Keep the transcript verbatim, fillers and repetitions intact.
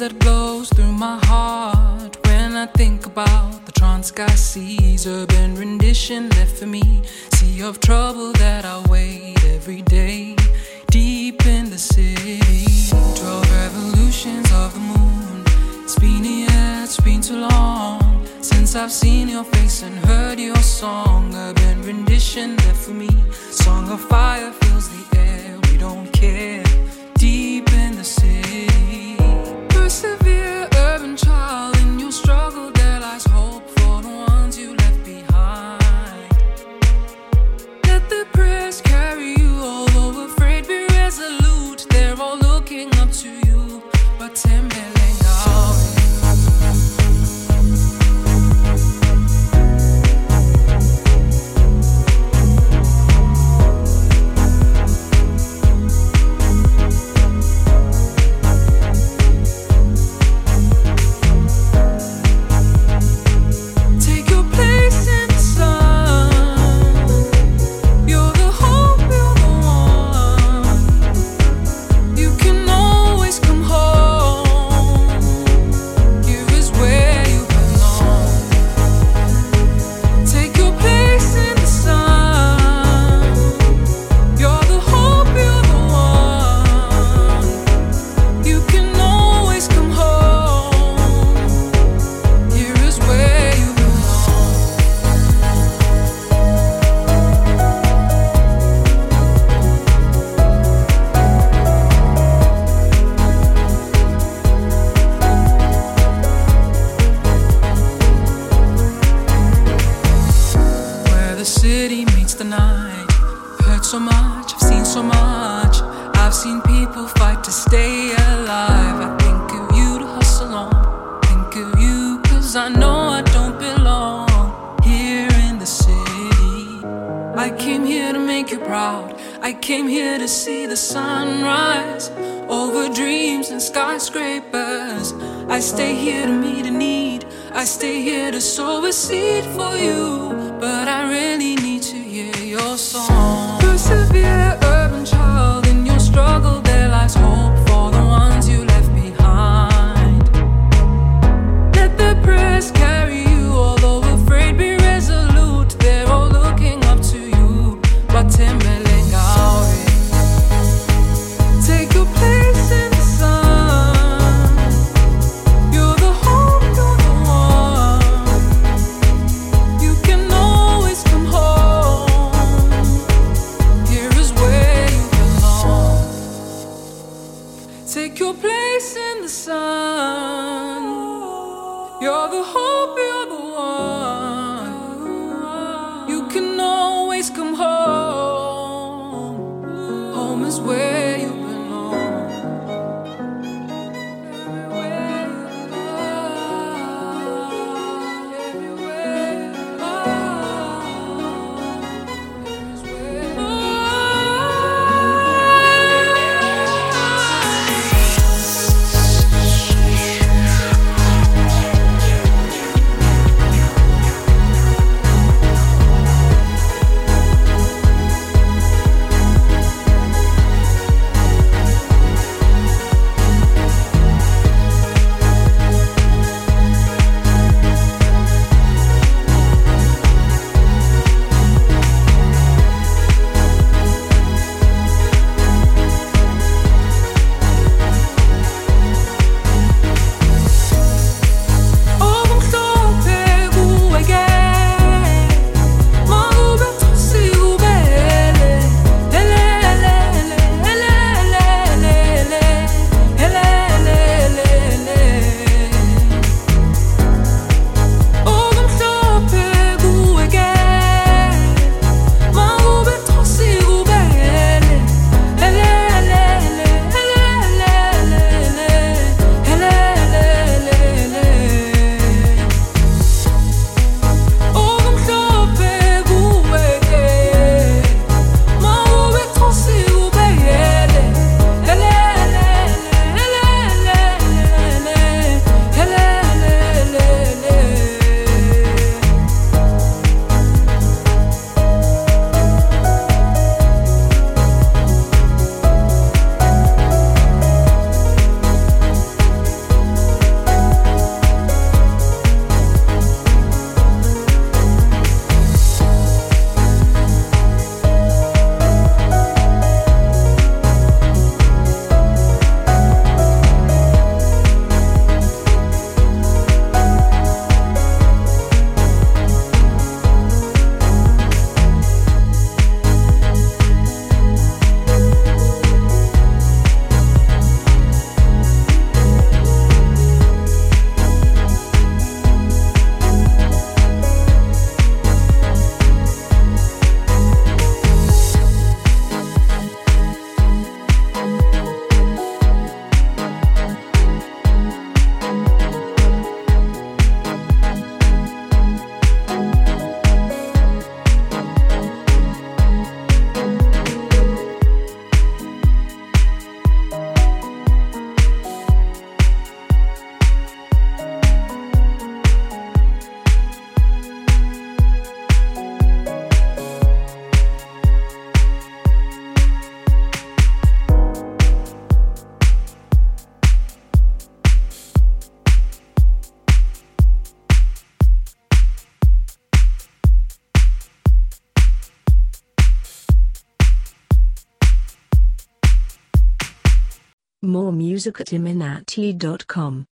that blows through my heart when I think about the trance sky sees. Urban rendition left for me, sea of trouble that I wait every day, deep in the city. Twelve revolutions of the moon. It's been a year, it's been too long since I've seen your face and heard your song. Urban rendition left for me, song of fire fills the air. We don't care, deep in the city. Persevere, urban child, in your struggle there lies hope for the ones you left behind. Let the prayers carry you, although afraid be resolute. They're all looking up to you, but tembeleng out. I stay here to meet a need. I stay here to sow a seed for you, but I really need to hear your song. Persevere, urban child, in your struggle there lies hope for the ones you left behind. Let the prayers carry you, although afraid be resolute. They're all looking up to you, but tembeleng out. Take your place in the sun. Take your place in the sun. You're the hope, you're the one. You can always come home. Home is where you belong. Everywhere you are, everywhere you are, is where you are. More music at iminati dot com.